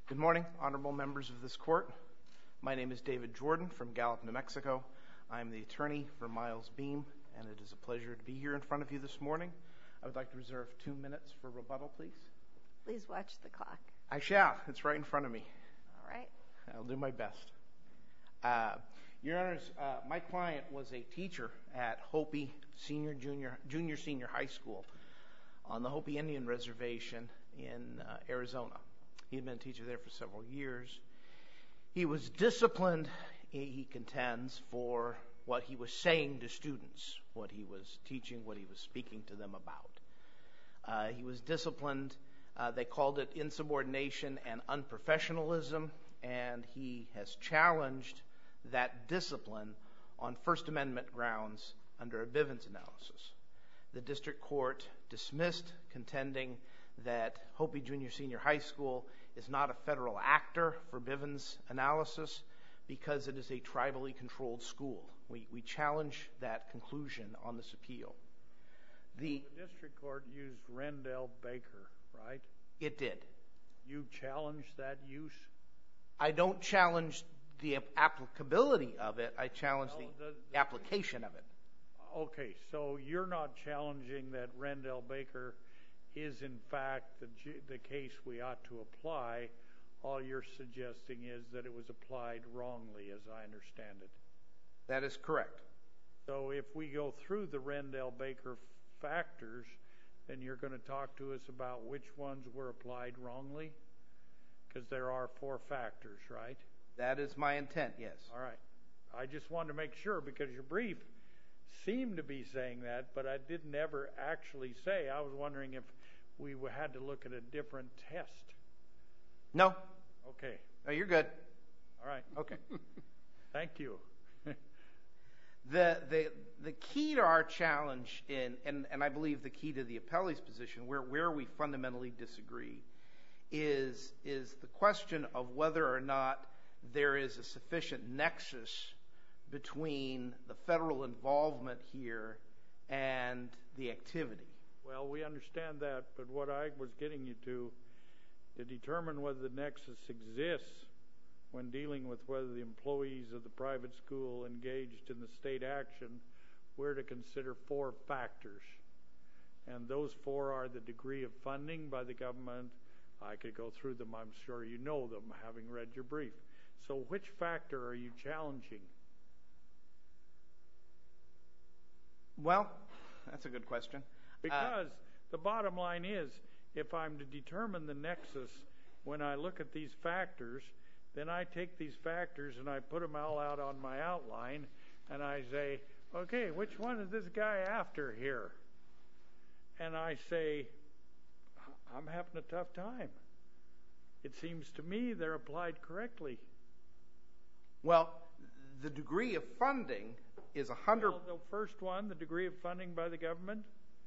Good morning, honorable members of this court. My name is David Jordan from Gallup, New Mexico. I'm the attorney for Miles Beam, and it is a pleasure to be here in front of you this morning. I would like to reserve 2 minutes for rebuttal, please. Please watch the clock. I shall. It's right in front of me. All right. I'll do my best. Your Honors, my client was a teacher at Hopi Junior High School on the Hopi Indian Reservation in Arizona. He had been a teacher there for several years. He was disciplined, he contends, for what he was saying to students, what he was teaching, what he was speaking to them about. He was disciplined. They called it insubordination and unprofessionalism, and he has challenged that discipline on First Amendment grounds under a Bivens analysis. The district court dismissed, contending that Hopi Junior High School is not a federal actor for Bivens analysis because it is a tribally controlled school. We challenge that conclusion on this appeal. The district court used Rendell Baker, right? It did. You challenged that use? I don't challenge the applicability of it. I challenge the application of it. Okay, so you're not challenging that Rendell Baker is in fact the case we ought to apply. All you're suggesting is that it was applied wrongly, as I understand it. That is correct. So if we go through the Rendell Baker factors, then you're going to talk to us about which ones were applied wrongly? Because there are 4 factors, right? That is my intent, yes. All right. I just wanted to make sure, because your brief seemed to be saying that, but I didn't ever actually say. I was wondering if we had to look at a different test. No. Okay. No, you're good. All right. Okay. Thank you. The key to our challenge, and I believe the key to the appellee's position, where we fundamentally disagree, is the question of whether or not there is a sufficient nexus between the federal involvement here and the activity. Well, we understand that, but what I was getting you to determine whether the nexus exists when dealing with whether the employees of the private school engaged in the state action, we're to consider 4 factors. And those 4 are the degree of funding by the government. I could go through them. I'm sure you know them, having read your brief. So which factor are you challenging? Well, that's a good question. Because the bottom line is, if I'm to determine the nexus when I look at these factors, then I take these factors and I put them all out on my outline, and I say, okay, which one is this guy after here? And I say, I'm having a tough time. It seems to me they're applied correctly. Well, the degree of funding is 100. Well, the first one, the degree of funding by the government.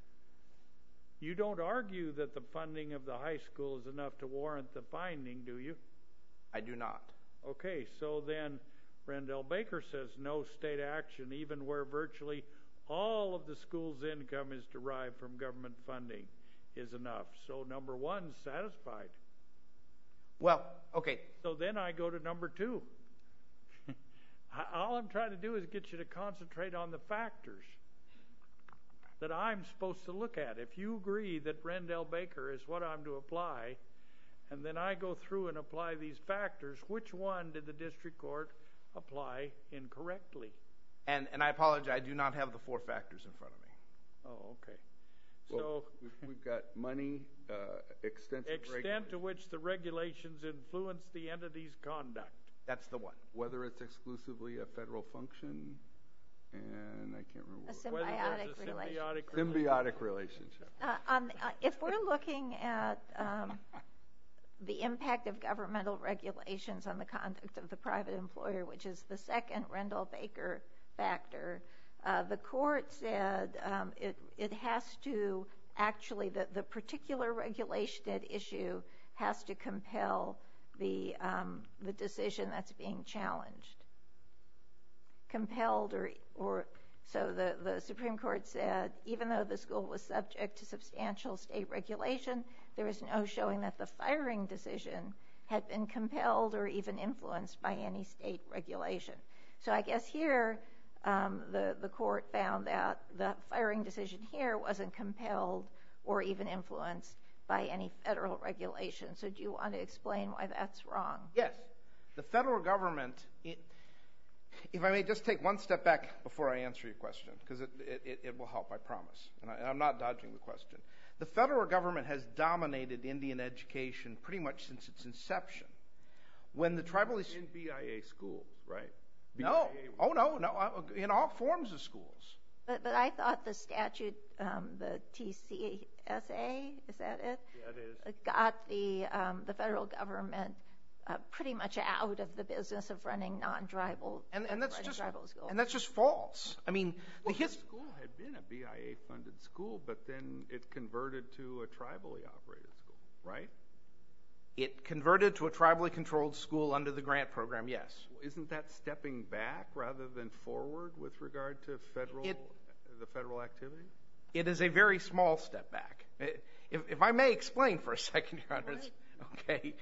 You don't argue that the funding of the high school is enough to warrant the finding, do you? I do not. Okay, so then Rendell Baker says no state action, even where virtually all of the school's income is derived from government funding, is enough. So number 1 is satisfied. Well, okay. So then I go to number 2. All I'm trying to do is get you to concentrate on the factors that I'm supposed to look at. If you agree that Rendell Baker is what I'm to apply, and then I go through and apply these factors, which one did the district court apply incorrectly? And I apologize, I do not have the 4 factors in front of me. Oh, okay. Well, so we've got money, extent to which the regulations influence the entity's conduct. That's the one. Whether it's exclusively a federal function, and I can't remember. A symbiotic relationship. If we're looking at the impact of governmental regulations on the conduct of the private employer, which is the second Rendell Baker factor, the court said it has to actually, the particular regulation at issue has to compel the decision that's being challenged. Compelled or so the Supreme Court said, even though the school was subject to substantial state regulation, there is no showing that the firing decision had been compelled or even influenced by any state regulation. So I guess here the court found that the firing decision here wasn't compelled or even influenced by any federal regulation. So do you want to explain why that's wrong? Yes. The federal government, if I may just take one step back before I answer your question, because it will help, I promise. And I'm not dodging the question. The federal government has dominated Indian education pretty much since its inception. When the tribal... In BIA schools, right? No. Oh, no. In all forms of schools. But I thought the statute, the TCSA, is that it? Yeah, it is. Got the federal government pretty much out of the business of running non-tribal schools. And that's just false. I mean, the school had been a BIA-funded school, but then it converted to a tribally operated school, right? It converted to a tribally controlled school under the grant program, yes. Isn't that stepping back rather than forward with regard to the federal activity? It is a very small step back. If I may explain for a second, Your Honors. Okay.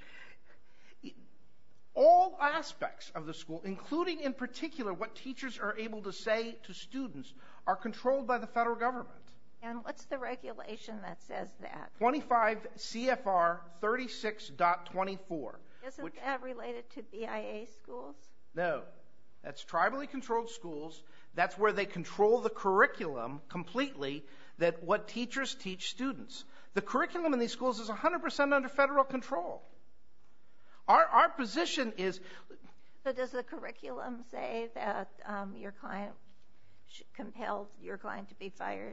All aspects of the school, including in particular what teachers are able to say to students, are controlled by the federal government. And what's the regulation that says that? 25 CFR 36.24. Isn't that related to BIA schools? No. That's tribally controlled schools. That's where they control the curriculum completely, that what teachers teach students. The curriculum in these schools is 100% under federal control. Our position is... So does the curriculum say that your client compelled your client to be fired?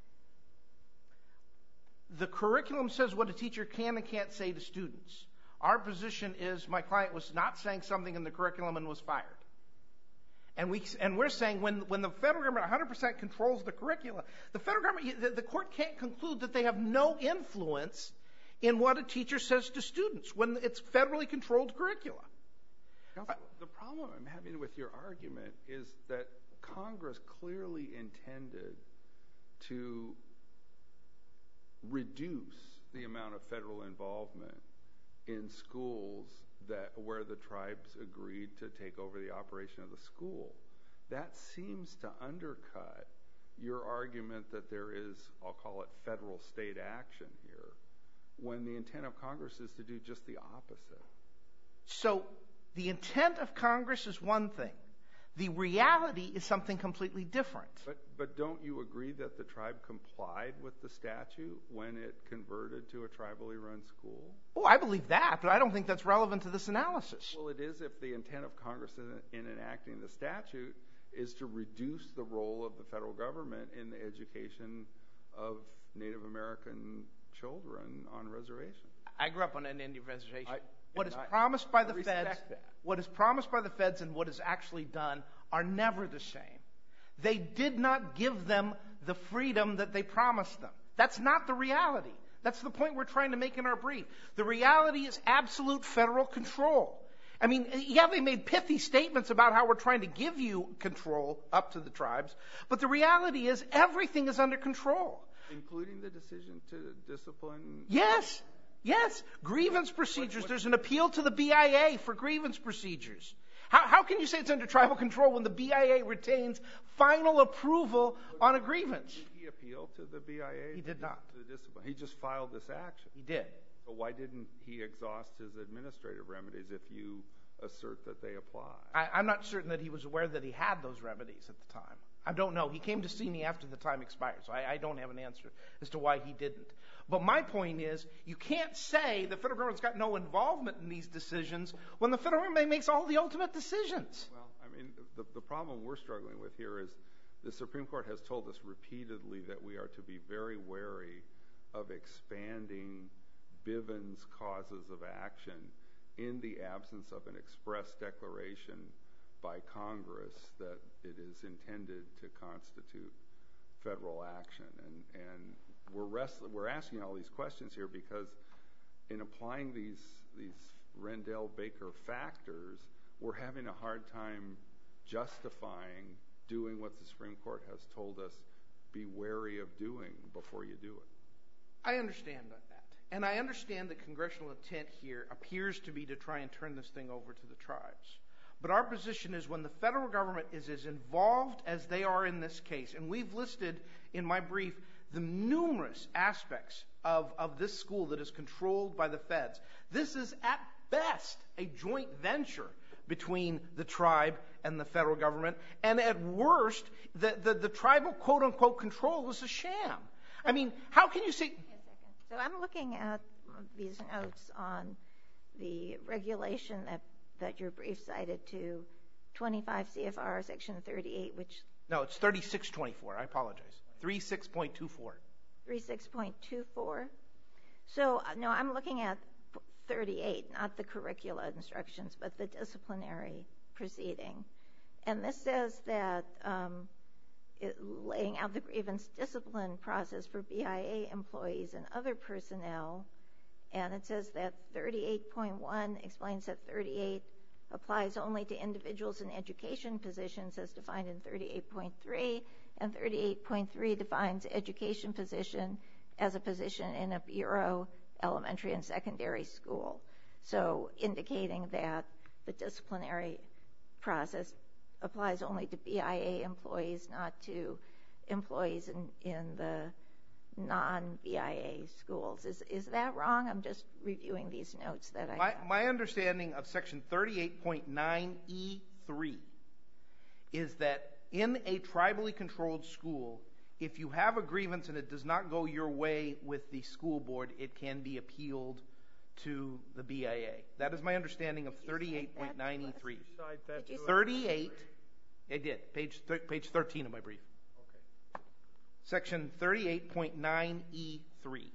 The curriculum says what a teacher can and can't say to students. Our position is my client was not saying something in the curriculum and was fired. And we're saying when the federal government 100% controls the curriculum, the federal government, the court can't conclude that they have no influence in what a teacher says to students when it's federally controlled curricula. The problem I'm having with your argument is that Congress clearly intended to reduce the amount of federal involvement in schools where the tribes agreed to take over the operation of the school. That seems to undercut your argument that there is, I'll call it federal state action here, when the intent of Congress is to do just the opposite. So the intent of Congress is one thing. The reality is something completely different. But don't you agree that the tribe complied with the statute when it converted to a tribally run school? Oh, I believe that, but I don't think that's relevant to this analysis. Well, it is if the intent of Congress in enacting the statute is to reduce the role of the federal government in the education of Native American children on reservations. I grew up on an Indian reservation. What is I promised by the respect that. What is promised by the feds and what is actually done are never the same. They did not give them the freedom that they promised them. That's not the reality. That's the point we're trying to make in our brief. The reality is absolute federal control. I mean, yeah, they made pithy statements about how we're trying to give you control up to the tribes, but the reality is everything is under control. Including the decision to discipline? Yes. Grievance procedures. There's an appeal to the BIA for grievance procedures. How can you say it's under tribal control when the BIA retains final approval on a grievance? Did he appeal to the BIA? He did not. To discipline? He just filed this action. He did. So why didn't he exhaust his administrative remedies if you assert that they apply? I'm not certain that he was aware that he had those remedies at the time. I don't know. He came to see me after the time expired, so I don't have an answer as to why he didn't. But my point is, you can't say the federal government's got no involvement in these decisions when the federal government makes all the ultimate decisions. Well, I mean, the problem we're struggling with here is the Supreme Court has told us repeatedly that we are to be very wary of expanding Bivens causes of action in the absence of an express declaration by Congress that it is intended to constitute federal action. And we're asking all these questions here because in applying these Rendell-Baker factors, we're having a hard time justifying doing what the Supreme Court has told us be wary of doing before you do it. I understand that. And I understand the congressional intent here appears to be to try and turn this thing over to the tribes. But our position is when the federal government is as involved as they are in this case, and we've listed in my brief the numerous aspects of this school that is controlled by the feds. This is at best a joint venture between the tribe and the federal government, and at worst, the tribal quote-unquote control is a sham. I mean, how can you say... So I'm looking at these notes on the regulation that your brief cited to 25 CFR Section 38, which... No, it's 3624. I apologize. 36.24. 36.24. So, no, I'm looking at 38, not the curricula instructions, but the disciplinary proceeding. And this says that laying out the grievance discipline process for BIA employees and other personnel, and it says that 38.1 explains that 38 applies only to individuals in education positions as defined in 38.3, and 38.3 defines education position as a position in a bureau, elementary and secondary school. So indicating that the disciplinary process applies only to BIA employees, not to employees in the non-BIA schools. Is that wrong? I'm just reviewing these notes that I have. My understanding of Section 38.9E3 is that in a tribally controlled school, if you have a grievance and it does not go your way with the school board, it can be appealed to the BIA. That is my understanding of 38.9E3. 38, I did, page 13 of my brief. Okay. Section 38.9E3.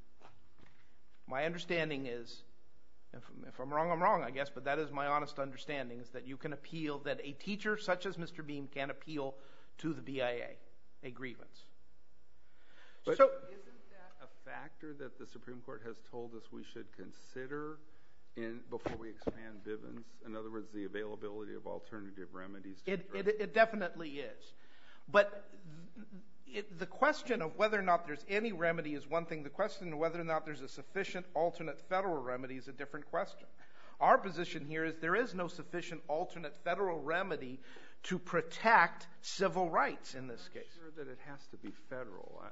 My understanding is, if I'm wrong, I'm wrong, I guess, but that is my honest understanding, is that you can appeal, that a teacher such as Mr. Beam can appeal to the BIA a grievance. But so, isn't that a factor that the Supreme Court has told us we should consider before we expand Bivens? In other words, the availability of alternative remedies? It definitely is. But the question of whether or not there's any remedy is one thing. The question of whether or not there's a sufficient alternate federal remedy is a different question. Our position here is there is no sufficient alternate federal remedy to protect civil rights in this case. I'm not sure that it has to be federal.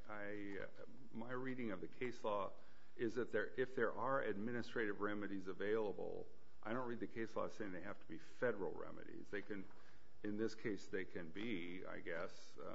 My reading of the case law is that if there are administrative remedies available, I don't read the case law saying they have to be federal remedies. They can, in this case, they can be, I guess,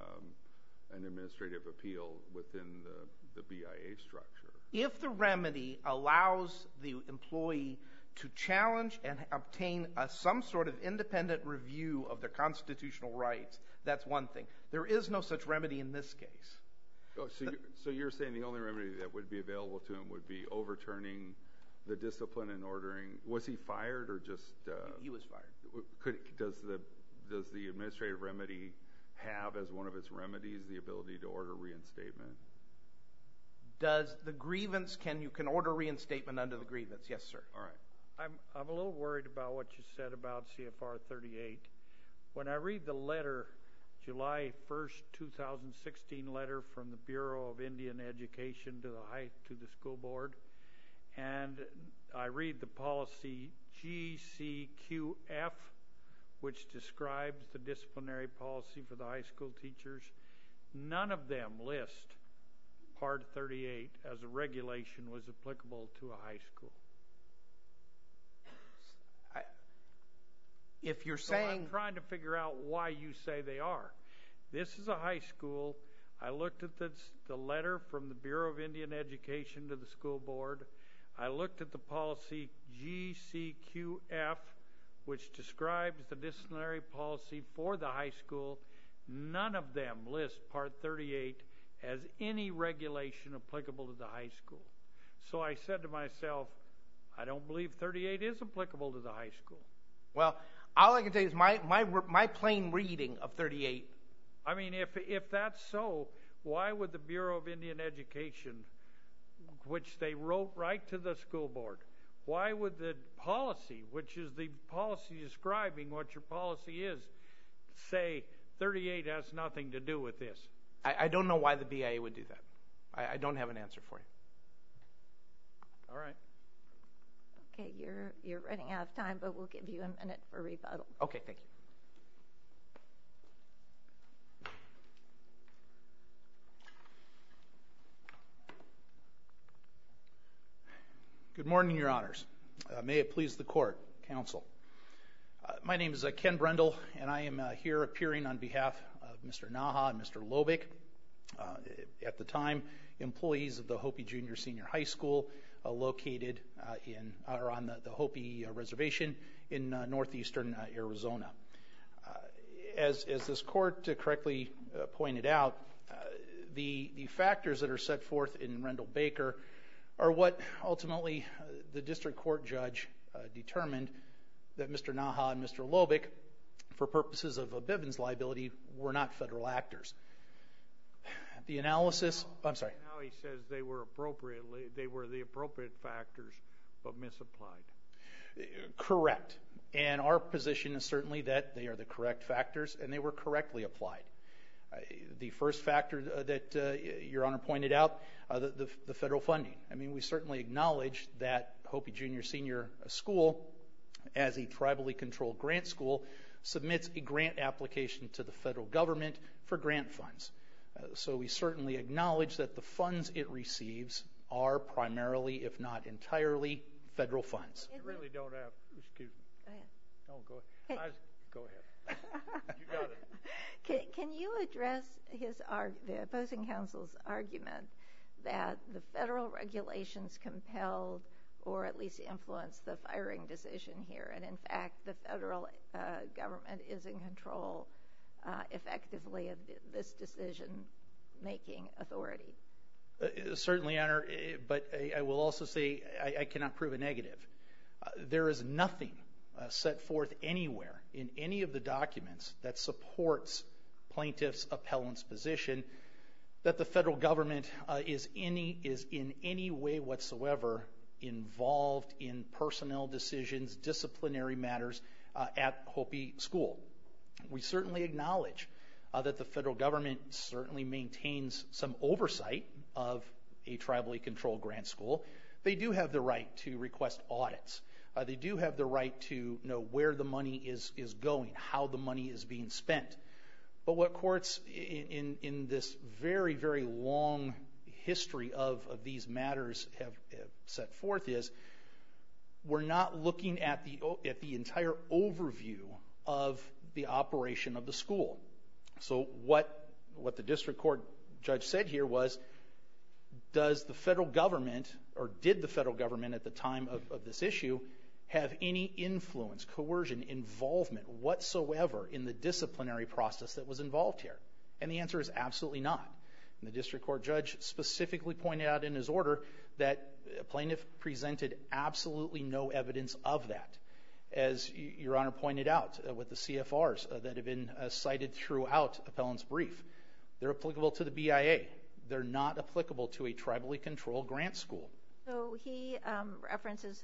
an administrative appeal within the BIA structure. If the remedy allows the employee to challenge and obtain some sort of independent review of their constitutional rights, that's one thing. There is no such remedy in this case. Oh, so you're saying the only remedy that would be available to him would be overturning the discipline and ordering. Was he fired or just? He was fired. Does the administrative remedy have as one of its remedies the ability to order reinstatement? Does the grievance, you can order reinstatement under the grievance? Yes, sir. All right. I'm a little worried about what you said about CFR 38. When I read the letter, July 1st, 2016 letter from the Bureau of Indian Education to the school board, and I read the policy GCQF, which describes the disciplinary policy for the high school teachers, none of them list Part 38 as a regulation was applicable to a high school. If you're So saying... I'm trying to figure out why you say they are. This is a high school. I looked at the letter from the Bureau of Indian Education to the school board. I looked at the policy GCQF, which describes the disciplinary policy for the high school. None of them list Part 38 as any regulation applicable to the high school. So I said to myself, I don't believe 38 is applicable to the high school. Well, all I can tell you is my plain reading of 38. I mean, if that's so, why would the Bureau of Indian Education, which they wrote right to the school board, why would the policy, which is the policy describing what your policy is, say 38 has nothing to do with this? I don't know why the BIA would do that. I don't have an answer for you. All right. Okay, you're running out of time, but we'll give you a minute for rebuttal. Okay, thank you. Good morning, Your Honors. May it please the Court, Counsel. My name is Ken Brendel, and I am here appearing on behalf of Mr. Naha and Mr. Lobick, at the time employees of the Hopi Junior Senior High School, located on the Hopi Reservation in northeastern Arizona. As this Court correctly pointed out, the factors that are set forth in Rendell Baker are what ultimately the district court judge determined that Mr. Naha and Mr. Lobick, for purposes of a Bivens liability, were not federal actors. The analysis, I'm sorry. Now he says they were the appropriate factors, but misapplied. Correct. And our position is certainly that they are the correct factors, and they were correctly applied. The first factor that Your Honor pointed out, the federal funding. I mean, we certainly acknowledge that Hopi Junior Senior School, as a tribally controlled grant school, submits a grant application to the federal government for grant funds. So we certainly acknowledge that the funds it receives are primarily, if not entirely, federal funds. You really don't have, excuse me. Go ahead. No, go ahead. Go ahead. You got it. Can you address the opposing counsel's argument that the federal regulations compelled or at least influenced the firing decision here, and in fact the federal government is in control effectively of this decision-making authority? Certainly, Your Honor, but I will also say I cannot prove a negative. There is nothing set forth anywhere in any of the documents that supports plaintiff's appellant's position that the federal government is in any way whatsoever involved in personnel decisions, disciplinary matters at Hopi School. We certainly acknowledge that the federal government certainly maintains some oversight of a tribally controlled grant school. They do have the right to request audits. They do have the right to know where the money is going, how the money is being spent. But what courts in this very, very long history of these matters have set forth is we're not looking at the entire overview of the operation of the school. So what the district court judge said here was, does the federal government, or did the federal government at the time of this issue, have any influence, coercion, involvement whatsoever in the disciplinary process that was involved here? And the answer is absolutely not. And the district court judge specifically pointed out in his order that a plaintiff presented absolutely no evidence of that. As Your Honor pointed out with the CFRs that have been cited throughout appellant's brief, they're applicable to the BIA. They're not applicable to a tribally controlled grant school. So he references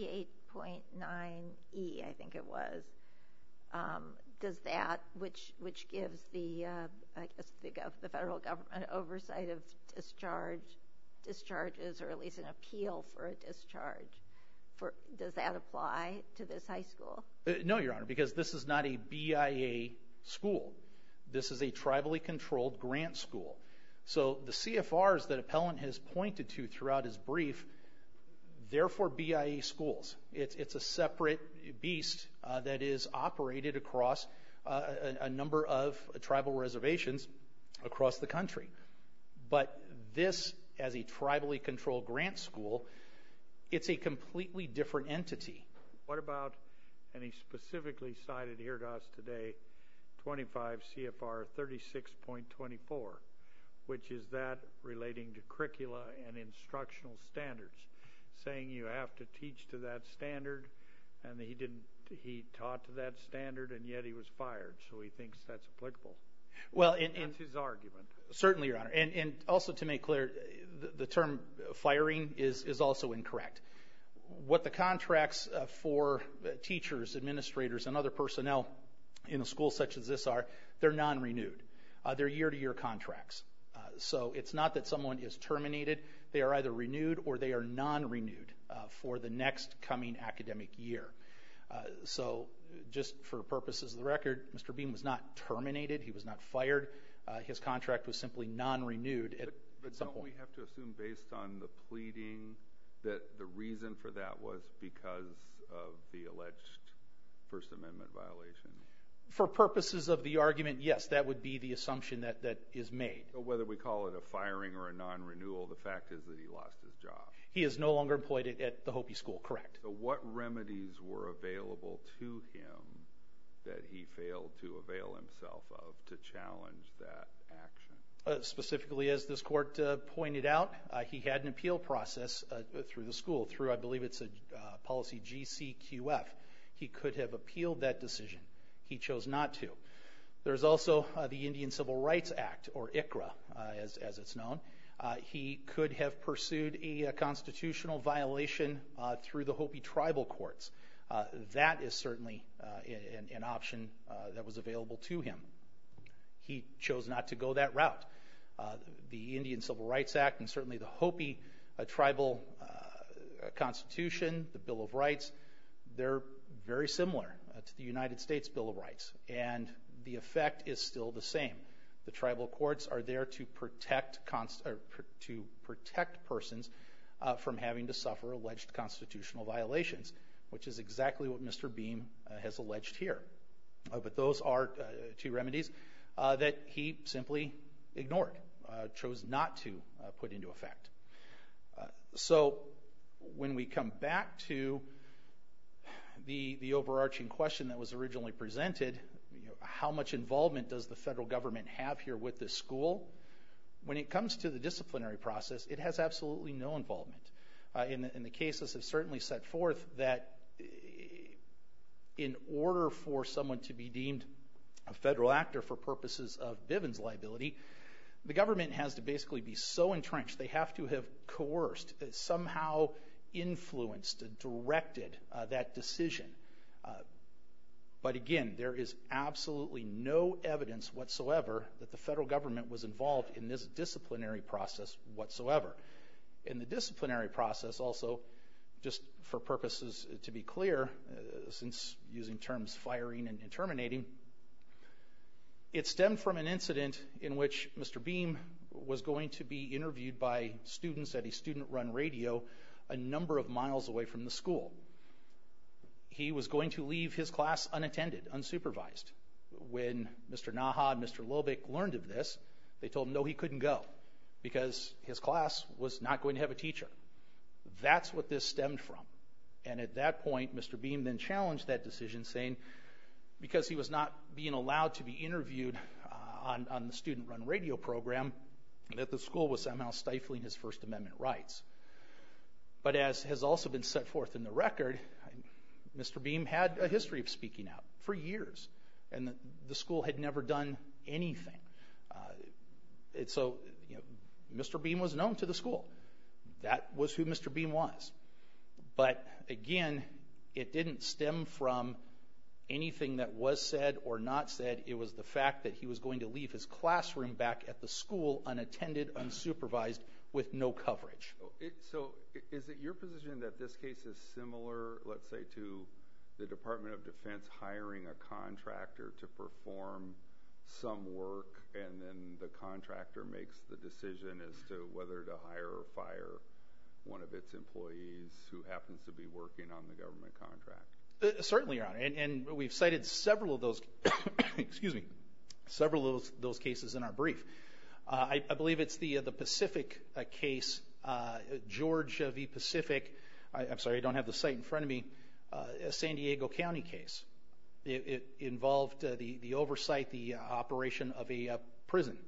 38.9E, I think it was. Does that, which gives the federal government oversight of discharges, or at least an appeal for a discharge, does that apply to this high school? No, Your Honor, because this is not a BIA school. This is a tribally controlled grant school. So the CFRs that appellant has pointed to throughout his brief, they're for BIA schools. It's a separate beast that is operated across a number of tribal reservations across the country. But this, as a tribally controlled grant school, it's a completely different entity. What about, and he specifically cited here to us today, 25 CFR 36.24, which is that relating to curricula and instructional standards, saying you have to teach to that standard, and he taught to that standard, and yet he was fired, so he thinks that's applicable. Well, that's his argument. Certainly, Your Honor. And also to make clear, the term firing is also incorrect. What the contracts for teachers, administrators, and other personnel in a school such as this are, they're non-renewed. They're year-to-year contracts. So it's not that someone is terminated. They are either renewed or they are non-renewed. for the next coming academic year. So just for purposes of the record, Mr. Beam was not terminated. He was not fired. His contract was simply non-renewed at some point. But don't we have to assume, based on the pleading, that the reason for that was because of the alleged First Amendment violation? For purposes of the argument, yes, that would be the assumption that is made. So whether we call it a firing or a non-renewal, the fact is that he lost his job. He is no longer employed at the Hopi School, correct. So what remedies were available to him that he failed to avail himself of to challenge that action? Specifically, as this court pointed out, he had an appeal process through the school, through, I believe it's a policy GCQF. He could have appealed that decision. He chose not to. There's also the Indian Civil Rights Act, or ICRA, as it's known. He could have pursued a constitutional violation through the Hopi tribal courts. That is certainly an option that was available to him. He chose not to go that route. The Indian Civil Rights Act and certainly the Hopi tribal constitution, the Bill of Rights, they're very similar to the United States Bill of Rights, and the effect is still the same. The tribal courts are there to protect persons from having to suffer alleged constitutional violations, which is exactly what Mr. Beam has alleged here. But those are two remedies that he simply ignored, chose not to put into effect. So when we come back to the overarching question that was originally presented, how much involvement does the federal government have here with this school? When it comes to the disciplinary process, it has absolutely no involvement. And the cases have certainly set forth that in order for someone to be deemed a federal actor for purposes of Bivens liability, the government has to basically be so entrenched, they have to have coerced, somehow influenced, directed that decision. But again, there is absolutely no evidence whatsoever that the federal government was involved in this disciplinary process whatsoever. In the disciplinary process also, just for purposes to be clear, since using terms firing and terminating, it stemmed from an incident in which Mr. Beam was going to be interviewed by students at a student-run radio a number of miles away from the school. He was going to leave his class unattended, unsupervised. When Mr. Naha and Mr. Lobick learned of this, they told him no, he couldn't go because his class was not going to have a teacher. That's what this stemmed from. And at that point, Mr. Beam then challenged that decision, saying because he was not being allowed to be interviewed on the student-run radio program, that the school was somehow stifling his First Amendment rights. But as has also been set forth in the record, Mr. Beam had a history of speaking out for years, and the school had never done anything. So Mr. Beam was known to the school. That was who Mr. Beam was. But again, it didn't stem from anything that was said or not said. It was the fact that he was going to leave his classroom back at the school unattended, unsupervised, with no coverage. So is it your position that this case is similar, let's say, to the Department of Defense hiring a contractor to perform some work, and then the contractor makes the decision as to whether to hire or fire one of its employees who happens to be working on the government contract? Certainly, Your Honor. And we've cited several of those several of those cases in our brief. I believe it's the Pacific case, George v. Pacific. I'm sorry, I don't have the site in front of me. A San Diego County case. It involved the oversight, the operation of a prison.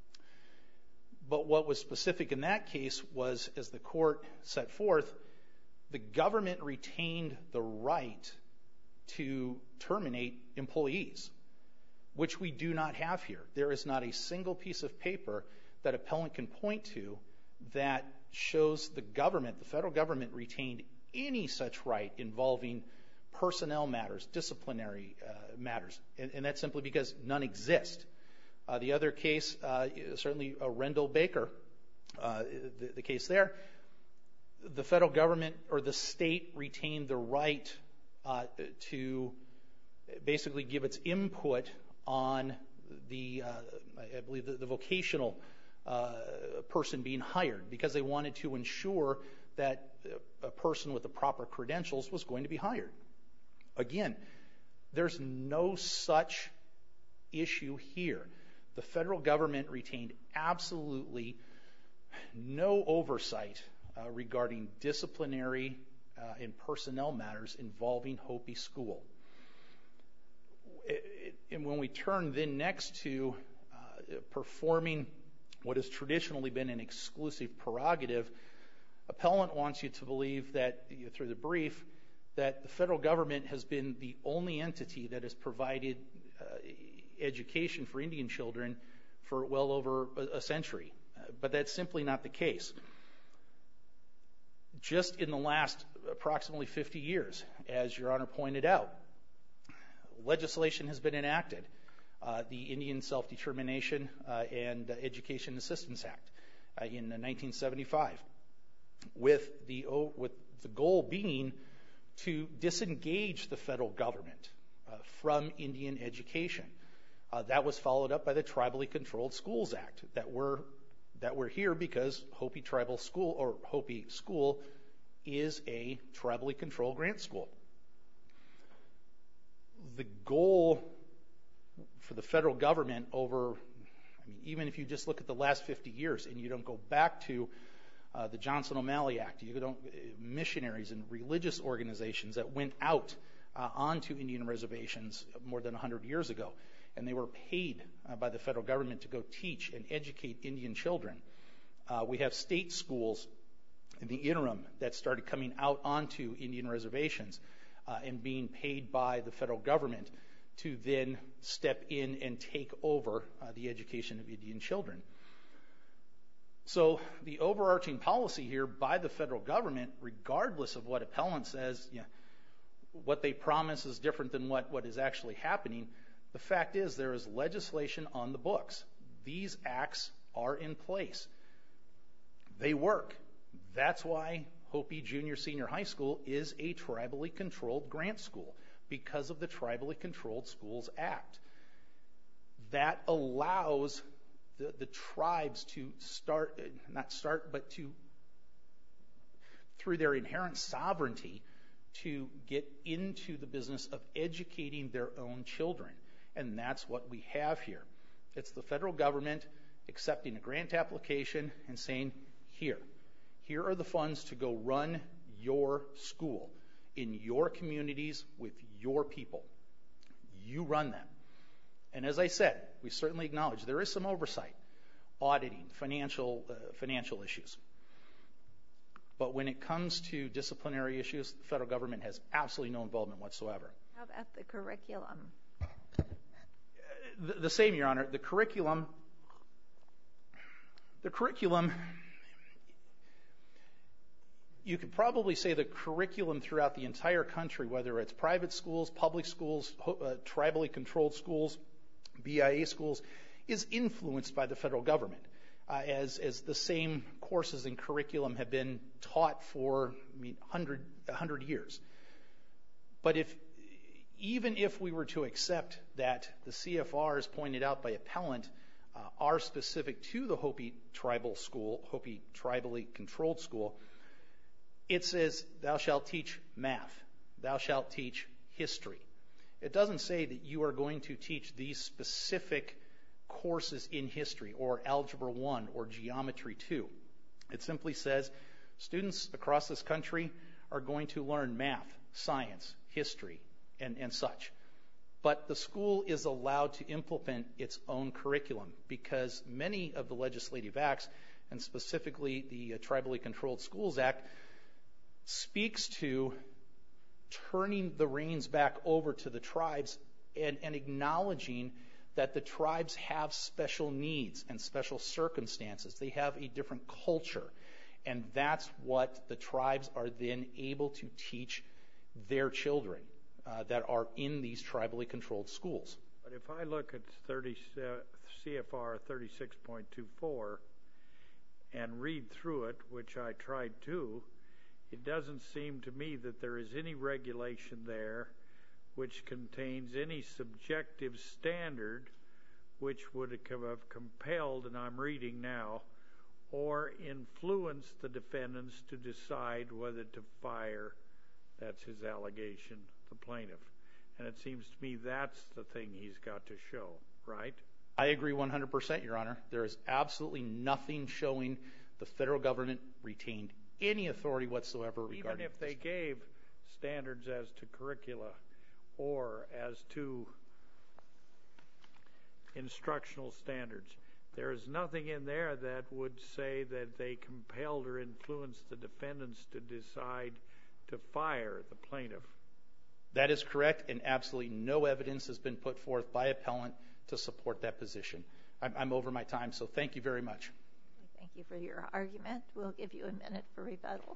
But what was specific in that case was, as the court set forth, the government retained the right to terminate employees, which we do not have here. There is not a single piece of paper that appellant can point to that shows the government, the federal government, retained any such right involving personnel matters, disciplinary matters, and that's simply because none exist. The other case, certainly Rendell Baker, the case there, the federal government or the state retained the right to basically give its input on the, I believe, the vocational person being hired, because they wanted to ensure that a person with the proper credentials was going to be hired. Again, there's no such issue here. The federal government retained absolutely no oversight regarding disciplinary and personnel matters involving Hopi School. And when we turn then next to performing what has traditionally been an exclusive prerogative, appellant wants you to believe that, through the brief, that the federal government has been the only entity that has provided education for Indian children for well over a century. But that's simply not the case. Just in the last approximately 50 years, as Your Honor pointed out, legislation has been enacted, the Indian Self-Determination and Education Assistance Act in 1975, with the goal being to disengage the federal government from Indian education. That was followed up by the Tribally Controlled Schools Act, that we're here because Hopi Tribal School, or Hopi School, is a tribally controlled grant school. The goal for the federal government over, even if you just look at the last 50 years and you don't go back to the Johnson-O'Malley Act, you don't missionaries and religious organizations that went out onto Indian reservations more than 100 years ago, and they were paid by the federal government to go teach and educate Indian children. We have state schools in the interim that started coming out onto Indian reservations and being paid by the federal government to then step in and take over the education of Indian children. So the overarching policy here by the federal government, regardless of what appellant says, what they promise is different than what is actually happening, the fact is there is legislation on the books. These acts are in place. They work. That's why Hopi Junior Senior High School is a tribally controlled grant school, because of the Tribally Controlled Schools Act. That allows the tribes to through their inherent sovereignty, to get into the business of educating their own children. And that's what we have here. It's the federal government accepting a grant application and saying, here are the funds to go run your school in your communities with your people. You run them. And as I said, we certainly acknowledge there is some oversight, auditing, financial issues. But when it comes to disciplinary issues, the federal government has absolutely no involvement whatsoever. How about the curriculum? The same, Your Honor. The curriculum, you could probably say the curriculum throughout the entire country, whether it's private schools, public schools, tribally controlled schools, BIA schools, is influenced by the federal government, as the same courses and curriculum have been taught for 100 years. But even if we were to accept that the CFRs pointed out by appellant are specific to the Hopi tribal school, Hopi tribally controlled school, it says thou shalt teach math, thou shalt teach history. It doesn't say that you are going to teach these specific courses in history or Algebra 1 or Geometry 2. It simply says students across this country are going to learn math, science, history, and such. But the school is allowed to implement its own curriculum, because many of the legislative acts, and specifically the Tribally Controlled Schools Act, speaks to turning the reins back over to the tribes and acknowledging that the tribes have special needs and special circumstances. They have a different culture, and that's what the tribes are then able to teach their children that are in these tribally controlled schools. But if I look at CFR 36.24 and read through it, which I tried to, it doesn't seem to me that there is any regulation there which contains any subjective standard which would have compelled, and I'm reading now, or influenced the defendants to decide whether to fire, that's his allegation, the plaintiff. And it seems to me that's the thing he's got to show, right? I agree 100%, Your Honor. There is absolutely nothing showing the federal government retained any authority whatsoever regarding even if they gave standards as to curricula or as to instructional standards. There is nothing in there that would say that they compelled or influenced the defendants to decide to fire the plaintiff. That is correct, and absolutely no evidence has been put forth by appellant to support that position. I'm over my time, so thank you very much. Thank you for your argument. We'll give you a minute for rebuttal.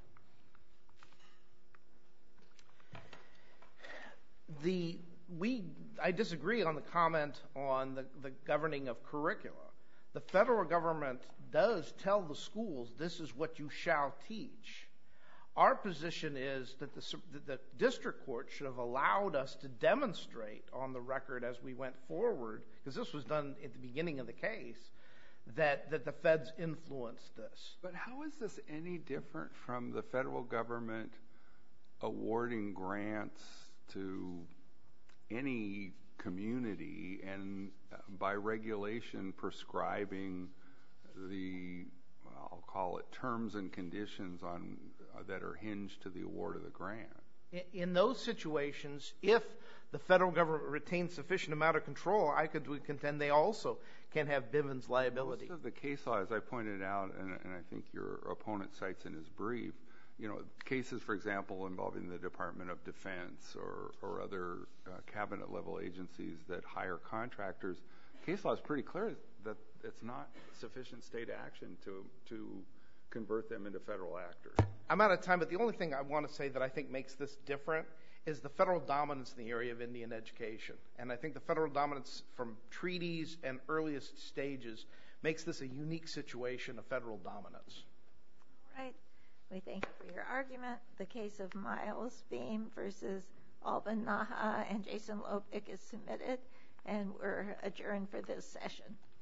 I disagree on the comment on the governing of curricula. The federal government does tell the schools this is what you shall teach. Our position is that the district court should have allowed us to demonstrate on the record as we went forward, because this was done at the beginning of the case, that the feds influenced this. But how is this any different from the federal government awarding grants to any community and by regulation prescribing the, I'll call it, terms and conditions that are hinged to the award of the grant? In those situations, if the federal government retains sufficient amount of control, I could contend they also can have Bivens liability. Most of the case law, as I pointed out, and I think your opponent cites in his brief, cases, for example, involving the Department of Defense or other cabinet-level agencies that hire contractors, case law is pretty clear that it's not sufficient state action to convert them into federal actors. I'm out of time, but the only thing I want to say that I think makes this different is the federal dominance in the area of Indian education. And I think the federal dominance from treaties and earliest stages makes this a unique situation of federal dominance. All right. We thank you for your argument. The case of Miles Beam versus Alban Naha and Jason Lopik is submitted, and we're adjourned for this session.